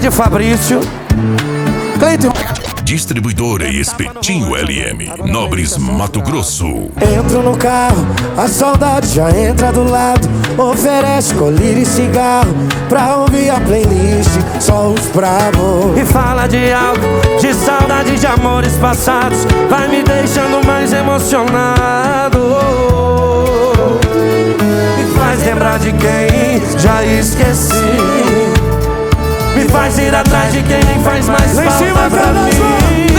de Fabrício. Cleiton. Distribuidora Espetinho LM, Nobres, Mato Grosso. Entro no carro, a saudade já entra do lado. Oferece colírio e cigarro pra ouvir a playlist, só os bravos. E fala de algo, de saudade de amores passados. Vai me deixando mais emocionado. Me faz lembrar de quem já esqueci. Me faz ir atrás de quem nem faz mais falta pra mim.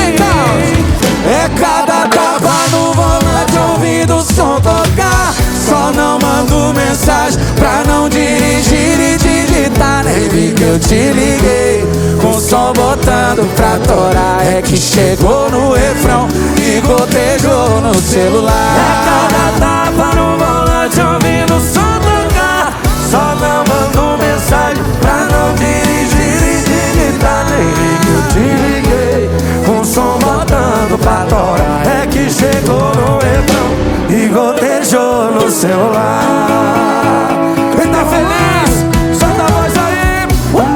É cada tapa no volante ouvindo o som tocar. Só não mando mensagem pra não dirigir e digitar. Nem vi que eu te liguei com o som botando pra torar. É que chegou no refrão e gotejou no celular. É cada tapa no volante ouvindo o som tocar. Só não mando mensagem pra não dirigir e digitar. Nem vi que eu te liguei com o som botando pra torar. É que chegou no refrão e gotejou no celular. Quem tá feliz, solta a voz aí.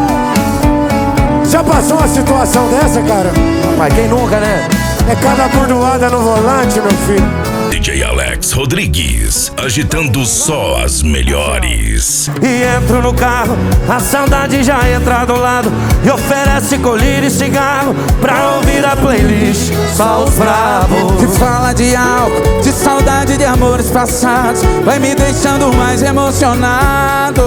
Já passou uma situação dessa, cara? Mas quem nunca, né? É cada bordoada no volante, meu filho. DJ Alex Rodrigues, agitando só as melhores. E entro no carro, a saudade já entra do lado. E oferece colírio e cigarro pra ouvir a playlist, só os bravos. Que fala de álcool, de saudade de amores passados. Vai me deixando mais emocionado.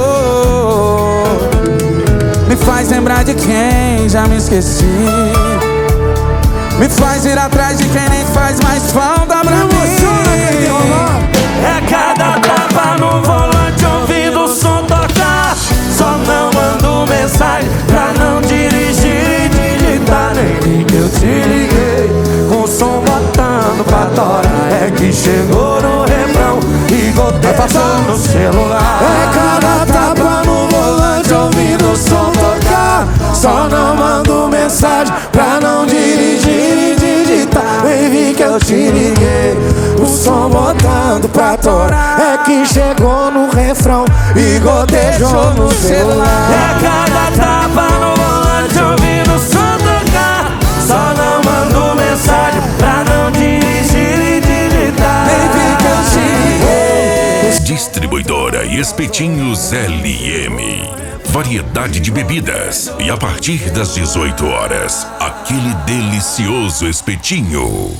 Me faz lembrar de quem já me esqueci. Me faz ir atrás de quem nem faz mais falta pra mim. É cada tapa no volante ouvindo o som tocar. Só não mando mensagem pra não dirigir e digitar. Nem vi que eu te liguei com o som botando pra torar. É que chegou no refrão e gotejou no celular. É cada tapa no volante ouvindo o som tocar. Só não mando mensagem pra não dirigir e digitar. Nem vi que eu te liguei, o som botando pra torar. É que chegou no refrão e gotejou no celular. É cada tapa no volante ouvindo o som tocar. Só não mando mensagem pra não dirigir e digitar. Nem vi que eu te liguei. Distribuidora Espetinhos LM. Variedade de bebidas. E a partir das 18 horas, aquele delicioso espetinho.